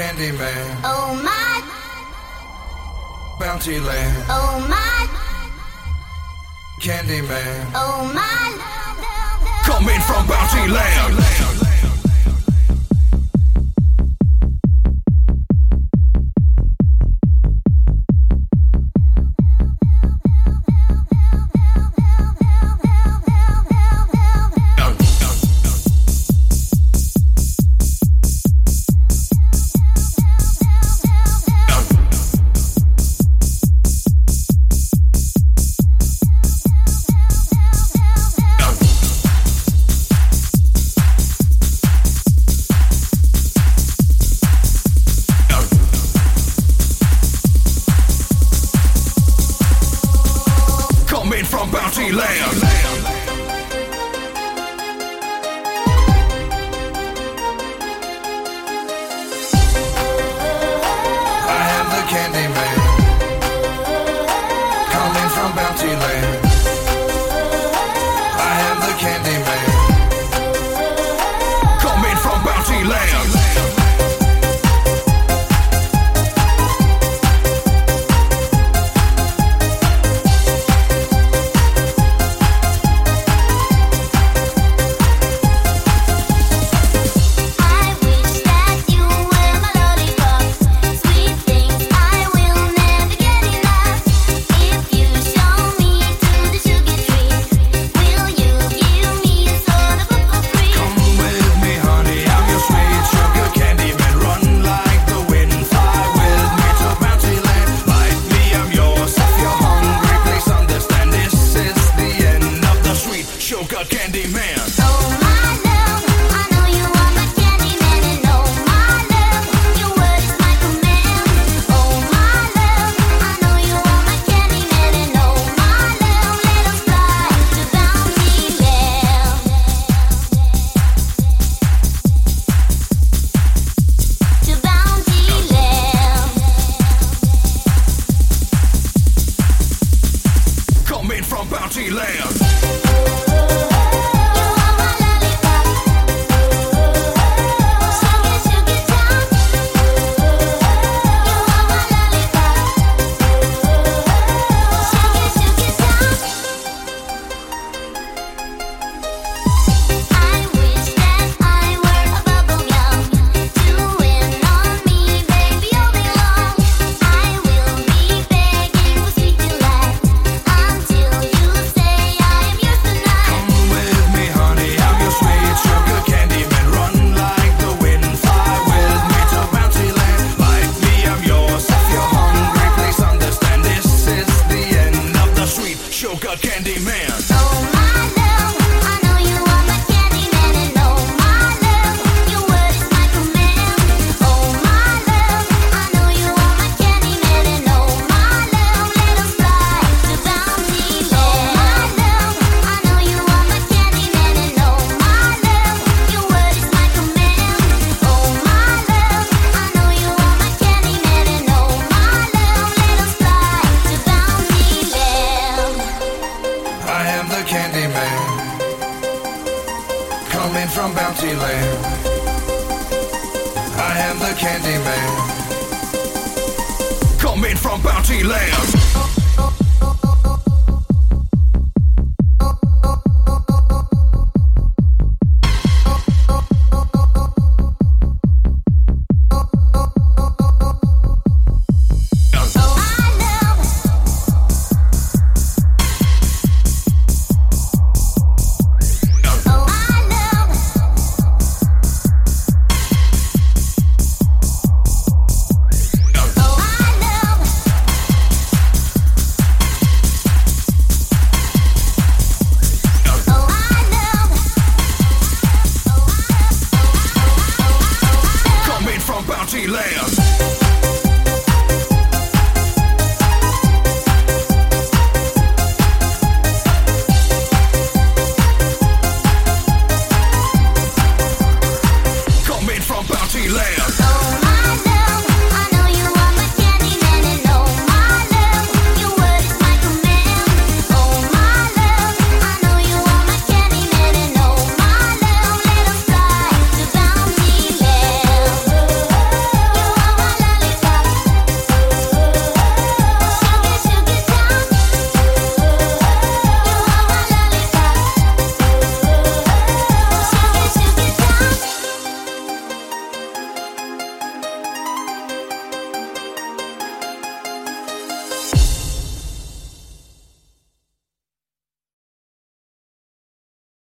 Candyman. Oh my. Bounty Land. Oh my. Candyman. Oh my. Coming from Bounty Land. From Bounty Land. I am the Candyman, coming from Bounty Land. I am the Candyman, coming from Bounty Land. Candyman. Oh my love, I know you are my Candyman, and oh my love, your word is my command. Oh my love, I know you are my Candyman, and oh my love, let us fly to Bounty Land. To Bounty Land. Coming from Bounty Land. Candyman. Oh my love, I know you are my Candyman, and oh my love, your word is my command. Oh my love, I know you are my Candyman, and oh my love, let us fly to Bounty Land. Oh my love, I know you are my Candyman, and oh my love, your word is my command. Oh my love, I know you are my Candyman, and oh my love, let us fly to Bounty Land. I am the Candyman, coming from Bounty Land. I am the Candyman, coming from Bounty Land. Bounty Land. Coming from Bounty Land.